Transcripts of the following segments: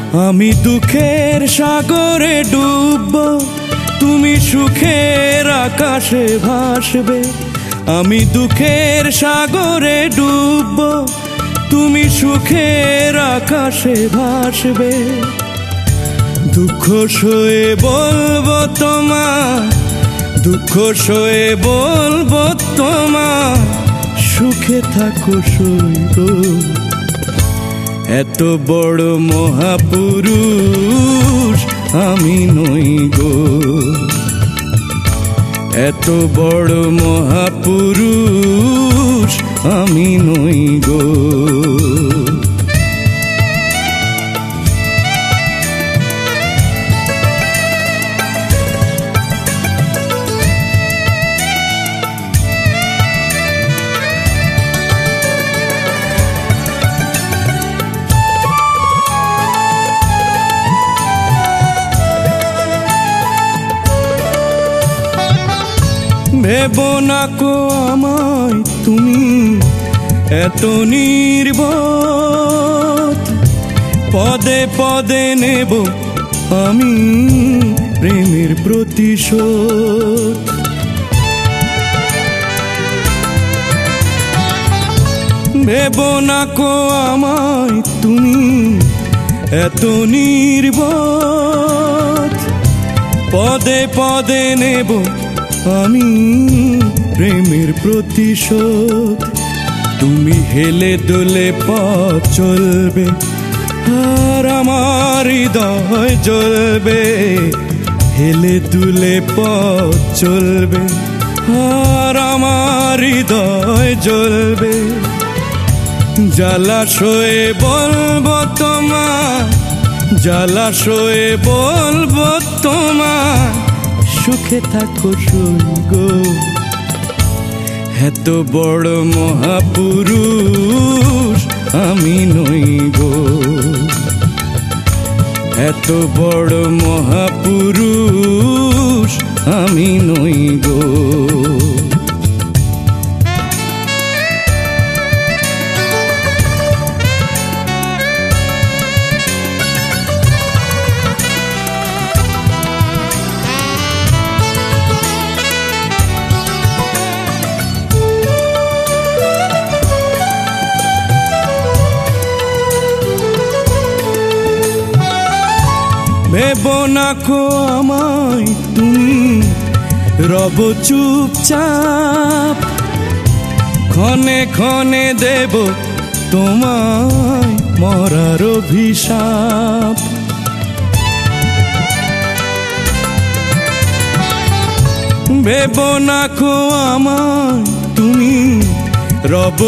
আমি দুঃখের সাগরে ডুবব, তুমি সুখের আকাশে ভাসবে। আমি দুঃখের সাগরে ডুবব, তুমি সুখের আকাশে ভাসবে। দুঃখ সয়ে বলবো তোমার, দুঃখ সয়ে বলবো তোমার, সুখে থাকো সইব। এত বড় মহাপুরুষ আমি নই গো, এত বড় মহাপুরুষ আমি নই গো। ভেবো না কো আমায় তুমি এত নির্বোধ, পদে পদে নেব আমি প্রেমের প্রতিশোধ। ভেবো না কো আমায় তুমি এত নির্বোধ, পদে পদে নেব আমি প্রেমের প্রতিশোধ। তুমি হেলে দোলে পথ চলবে আর আমার হৃদয় জ্বলবে। হেলে দুলে পথ চলবে আর আমার হৃদয় জ্বলবে। জলাশয়ে বলবো তোমার, জলাশয়ে বলবো তোমার, সুখে থাকো সইব। এত বড় মহাপুরুষ আমি নই গো, এত বড় মহাপুরুষ আমি নই গো। ভেবো না কো আমায় তুমি রব চুপচাপ, ক্ষণে ক্ষণে দেব তোমায় মরার অভিশাপ। ভেবো না কো আমায় তুমি রব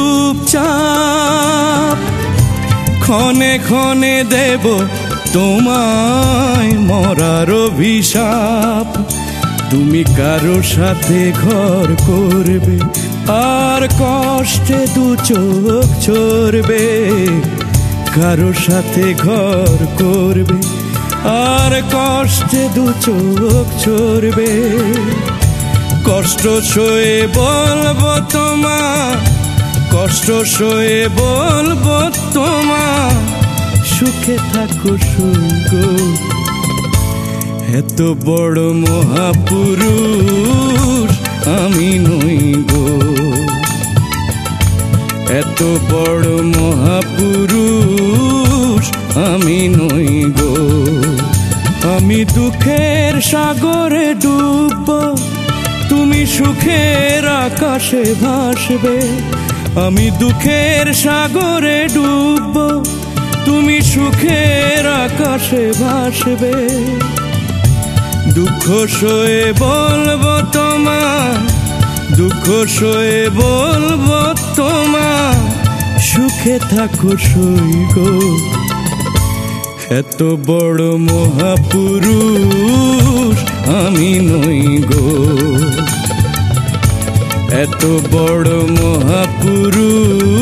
চুপচাপ, ক্ষণে ক্ষণে দেব তোমায় মরার অভিশাপ। তুমি কারো সাথে ঘর করবে আর কষ্টে দু চোখ ঝরবে। কারো সাথে ঘর করবে আর কষ্টে দু চোখ ঝরবে। কষ্ট সয়ে বলবো তোমার, কষ্ট সয়ে বলবো তোমার, সুখে থাকো সইব। এত বড় মহাপুরুষ আমি নই গো, এত বড় মহাপুরুষ আমি নই গো। আমি দুঃখের সাগরে ডুবব, তুমি সুখের আকাশে ভাসবে। আমি দুঃখের সাগরে ডুবব, তুমি সুখের আকাশে ভাসবে। দুঃখ সয়ে বলবো তোমার, দুঃখ সয়ে বলবো তোমার, সুখে থাকো সইব। এত বড় মহাপুরুষ আমি নই গো, এত বড় মহাপুরুষ